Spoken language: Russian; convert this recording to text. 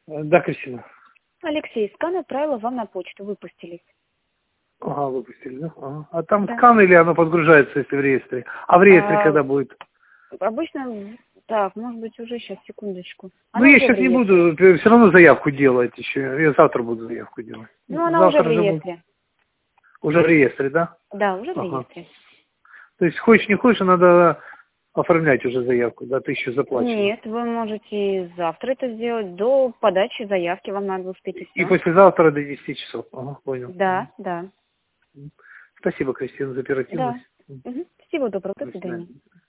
Да, Кристина. Алексей, скан отправила вам на почту, выпустили. Ага, выпустили, да? Ага. А там Да. скан или оно подгружается, если в реестре? А в реестре когда будет? Обычно, так, может быть, уже сейчас, секундочку. Ну, Она я уже в сейчас не реестре. буду, все равно заявку делать еще. Я завтра буду заявку делать. Ну, она уже в Завтра же будет. реестре. Уже в реестре, да? Да, уже в Ага. реестре. То есть, хочешь не хочешь, надо оформлять уже заявку, да? 1000 заплачено. Нет, вы можете завтра это сделать. До подачи заявки вам надо успеть и И все. послезавтра до 10 часов. Ага, понял. Да, да. Спасибо, Кристина, за Да. оперативность. Всего доброго, до До свидания. свидания.